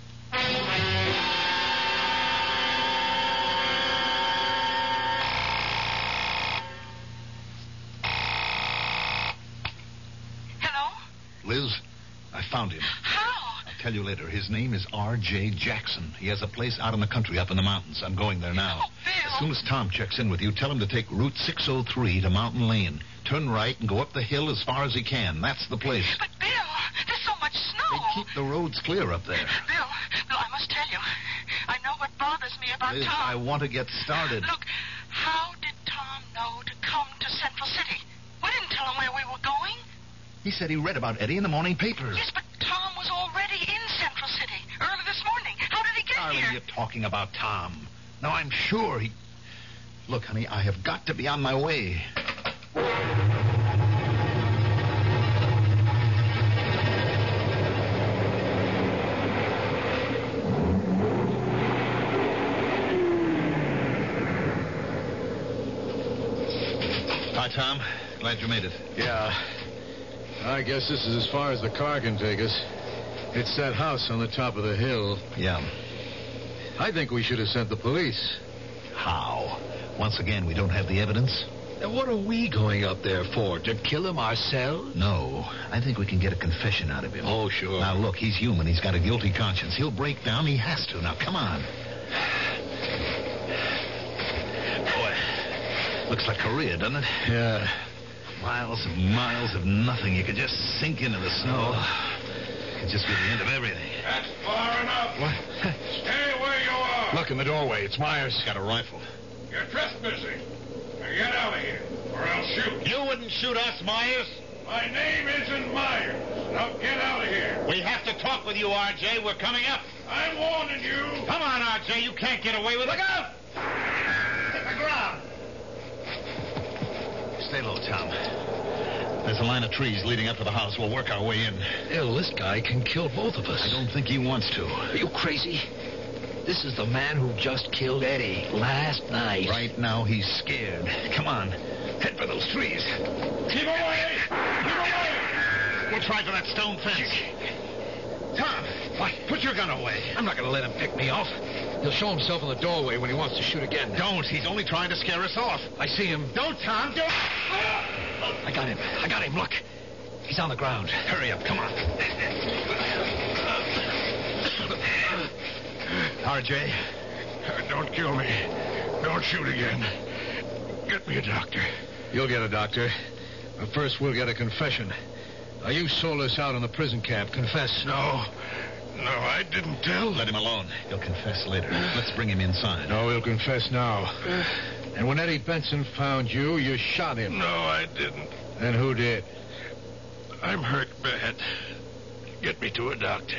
Hello? Liz, I found him. How? I'll tell you later. His name is R J Jackson. He has a place out in the country, up in the mountains. I'm going there now. Oh, Bill. As soon as Tom checks in with you, tell him to take Route six oh three to Mountain Lane. Turn right and go up the hill as far as he can. That's the place. But, Bill, there's so much snow. They keep the roads clear up there. Bill, Bill, I must tell you, I know what bothers me about Liz, Tom. I want to get started. Look, how did Tom know to come to Central City? We didn't tell him where we were going. He said he read about Eddie in the morning papers. Yes, but Tom was already in Central City early this morning. How did he get Darling, here? you're talking about Tom. Now, I'm sure he... Look, honey, I have got to be on my way. Hi, Tom. Glad you made it. Yeah. I guess this is as far as the car can take us. It's that house on the top of the hill. Yeah. I think we should have sent the police. How? Once again, we don't have the evidence? And what are we going up there for? To kill him ourselves? No. I think we can get a confession out of him. Oh, sure. Now, look, he's human. He's got a guilty conscience. He'll break down. He has to. Now, come on. Boy, looks like Korea, doesn't it? Yeah. Miles and miles of nothing. You could just sink into the snow. It could just be the end of everything. That's far enough. What? Stay where you are. Look in the doorway. It's Myers. He's got a rifle. You're trespassing. Now get out of here, or I'll shoot. You wouldn't shoot us, Myers. My name isn't Myers. Now get out of here. We have to talk with you, R J. We're coming up. I'm warning you. Come on, R J. You can't get away with it. Look out! Hit the ground. Stay low, Tom. There's a line of trees leading up to the house. We'll work our way in. Hell, this guy can kill both of us. I don't think he wants to. Are you crazy? This is the man who just killed Eddie last night. Right now, he's scared. Come on. Head for those trees. Keep away! Keep away! We'll try for that stone fence. Tom, what? Put your gun away. I'm not going to let him pick me off. He'll show himself in the doorway when he wants to shoot again. Don't. He's only trying to scare us off. I see him. Don't, Tom. Don't. I got him. I got him. Look. He's on the ground. Hurry up. Come on. R J. Uh, don't kill me. Don't shoot again. Get me a doctor. You'll get a doctor. But first, we'll get a confession. Now, you sold us out in the prison camp. Confess. No. No, I didn't tell. Let him alone. He'll confess later. Let's bring him inside. No, he'll confess now. And when Eddie Benson found you, you shot him. No, I didn't. Then who did? I'm hurt bad. Get me to a doctor.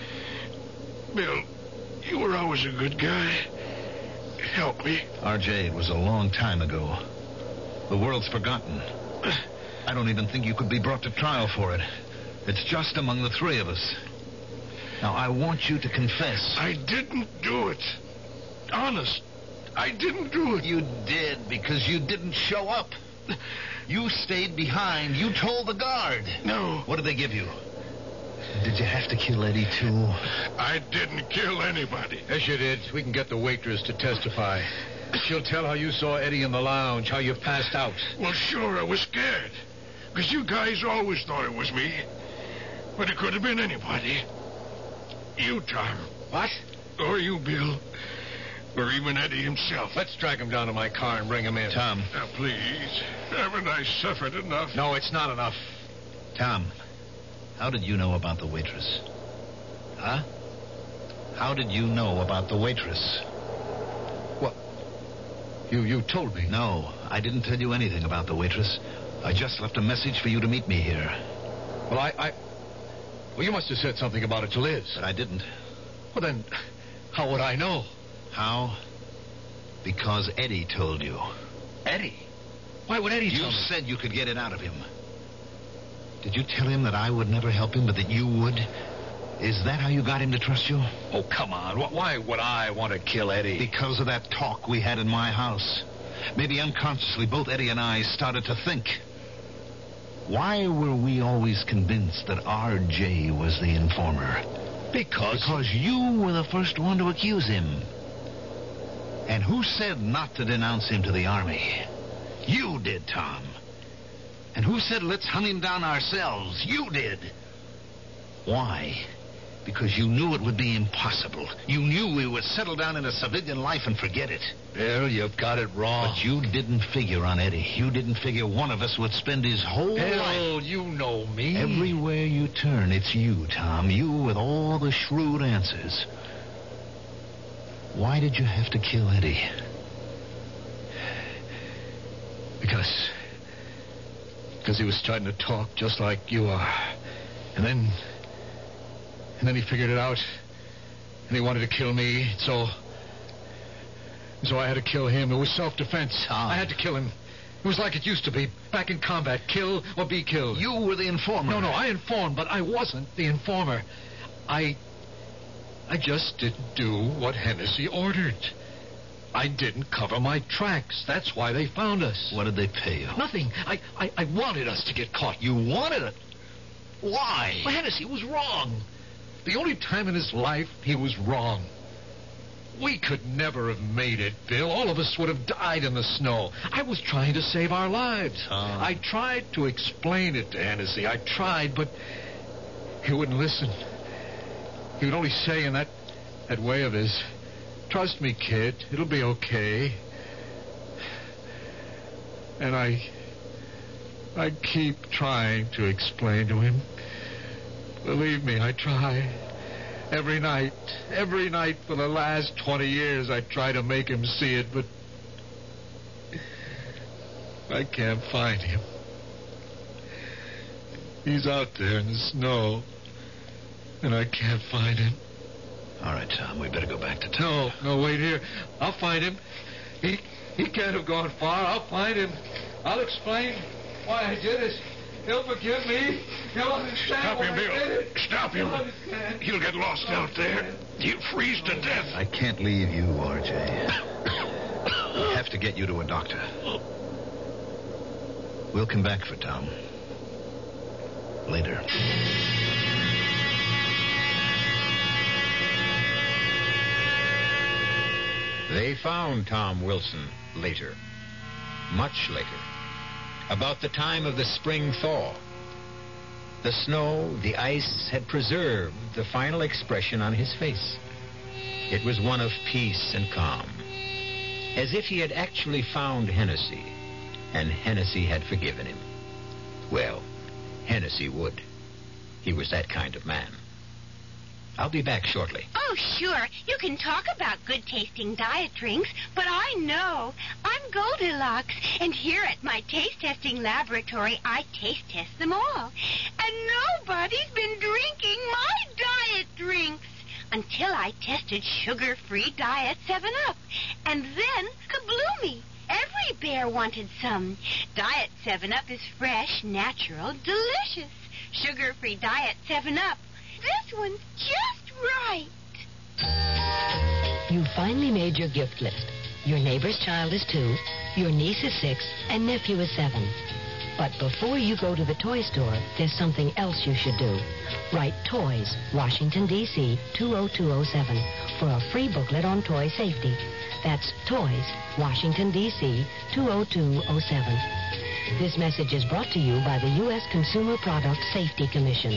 Bill, you were always a good guy. Help me. R J, it was a long time ago. The world's forgotten. I don't even think you could be brought to trial for it. It's just among the three of us. Now, I want you to confess. I didn't do it. Honest, I didn't do it. You did, because you didn't show up. You stayed behind. You told the guard. No. What did they give you? Did you have to kill Eddie, too? I didn't kill anybody. Yes, you did. We can get the waitress to testify. She'll tell how you saw Eddie in the lounge, how you passed out. Well, sure, I was scared. Because you guys always thought it was me. But it could have been anybody. You, Tom. What? Or you, Bill. Or even Eddie himself. Let's drag him down to my car and bring him in. Tom. Now, please. Haven't I suffered enough? No, it's not enough. Tom, how did you know about the waitress? Huh? How did you know about the waitress? What? You you told me. No, I didn't tell you anything about the waitress. I just left a message for you to meet me here. Well, I... I... Well, you must have said something about it to Liz. But I didn't. Well, then, how would I know? How? Because Eddie told you. Eddie? Why would Eddie you tell me? You said you could get it out of him. Did you tell him that I would never help him, but that you would? Is that how you got him to trust you? Oh, come on. Why would I want to kill Eddie? Because of that talk we had in my house. Maybe unconsciously, both Eddie and I started to think. Why were we always convinced that R J was the informer? Because... Because you were the first one to accuse him. And who said not to denounce him to the army? You did, Tom. And who said let's hunt him down ourselves? You did. Why? Because you knew it would be impossible. You knew we would settle down in a civilian life and forget it. Bill, you've got it wrong. But you didn't figure on Eddie. You didn't figure one of us would spend his whole Bill, life. Bill, you know me. Everywhere you turn, it's you, Tom. You with all the shrewd answers. Why did you have to kill Eddie? Because... Because he was starting to talk just like you are. And then... And then he figured it out. And he wanted to kill me, so... So I had to kill him. It was self-defense. Tom. I had to kill him. It was like it used to be, back in combat. Kill or be killed. You were the informer. No, no, I informed, but I wasn't the informer. I... I just didn't do what Hennessy ordered. I didn't cover my tracks. That's why they found us. What did they pay you? Nothing. I, I, I wanted us to get caught. You wanted it? Why? Well, Hennessy was wrong. The only time in his life he was wrong. We could never have made it, Bill. All of us would have died in the snow. I was trying to save our lives. Tom. I tried to explain it to Hennessy. I tried, but he wouldn't listen. He would only say in that, that way of his, "Trust me, kid. It'll be okay." And I... I keep trying to explain to him. Believe me, I try. Every night, every night for the last twenty years, I try to make him see it, but I can't find him. He's out there in the snow, and I can't find him. All right, Tom, we better go back to town. No, no, wait here. I'll find him. He, he can't have gone far. I'll find him. I'll explain why I did it. He'll forgive me. He'll understand. Stop him, why I did Bill. it. Stop him. He'll understand. He'll get lost out there. He'll freeze to death. I can't leave you, R J. I have to get you to a doctor. We'll come back for Tom. Later. They found Tom Wilson later. Much later. About the time of the spring thaw. The snow, the ice had preserved the final expression on his face. It was one of peace and calm. As if he had actually found Hennessy, and Hennessy had forgiven him. Well, Hennessy would. He was that kind of man. I'll be back shortly. Oh, sure. You can talk about good-tasting diet drinks, but I know. I'm Goldilocks, and here at my taste-testing laboratory, I taste-test them all. And nobody's been drinking my diet drinks until I tested sugar-free Diet seven up. And then, kabloomy! Every bear wanted some. Diet seven up is fresh, natural, delicious. Sugar-free Diet seven up. This one's just right. You finally made your gift list. Your neighbor's child is two, your niece is six, and nephew is seven. But before you go to the toy store, there's something else you should do. Write Toys, Washington, D C two oh two oh seven for a free booklet on toy safety. That's Toys, Washington, D C two oh two oh seven. This message is brought to you by the U S Consumer Product Safety Commission.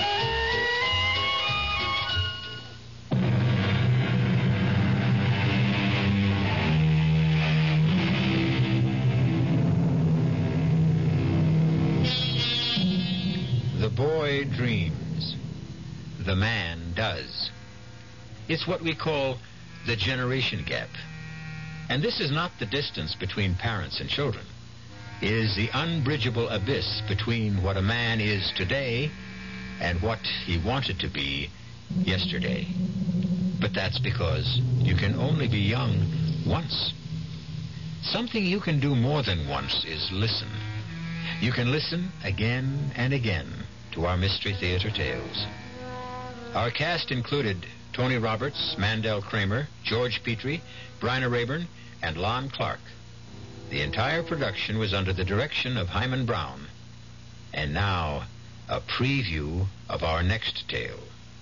The boy dreams. The man does. It's what we call the generation gap. And this is not the distance between parents and children. It is the unbridgeable abyss between what a man is today and what he wanted to be yesterday. But that's because you can only be young once. Something you can do more than once is listen. You can listen again and again to our Mystery Theater tales. Our cast included Tony Roberts, Mandel Kramer, George Petrie, Bryna Rayburn, and Lon Clark. The entire production was under the direction of Hyman Brown. And now, a preview of our next tale.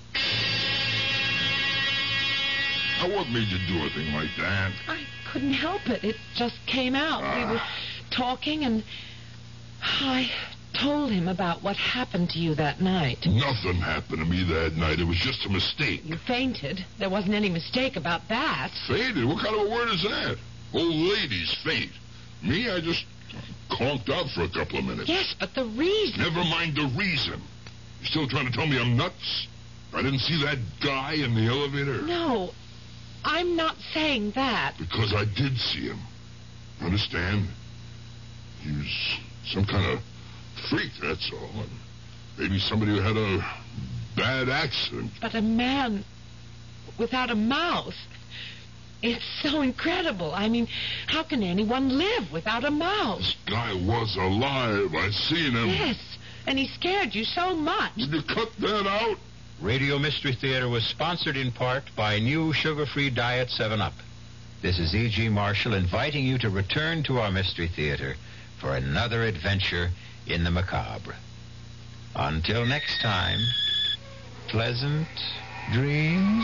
Now, what made you do a thing like that? I couldn't help it. It just came out. Ah. We were talking, and I told him about what happened to you that night. Nothing happened to me that night. It was just a mistake. You fainted. There wasn't any mistake about that. Fainted? What kind of a word is that? Old ladies faint. Me, I just conked out for a couple of minutes. Yes, but the reason... Never mind the reason. You still trying to tell me I'm nuts? I didn't see that guy in the elevator? No, I'm not saying that. Because I did see him. Understand? He was some kind of freak, that's all. And maybe somebody who had a bad accident. But a man without a mouth... It's so incredible. I mean, how can anyone live without a mouth? This guy was alive. I seen him. Yes, and he scared you so much. Did you cut that out? Radio Mystery Theater was sponsored in part by new sugar-free Diet seven up. This is E G. Marshall inviting you to return to our Mystery Theater for another adventure in the macabre. Until next time, pleasant dreams.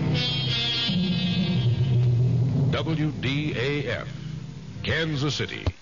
W D A F, Kansas City.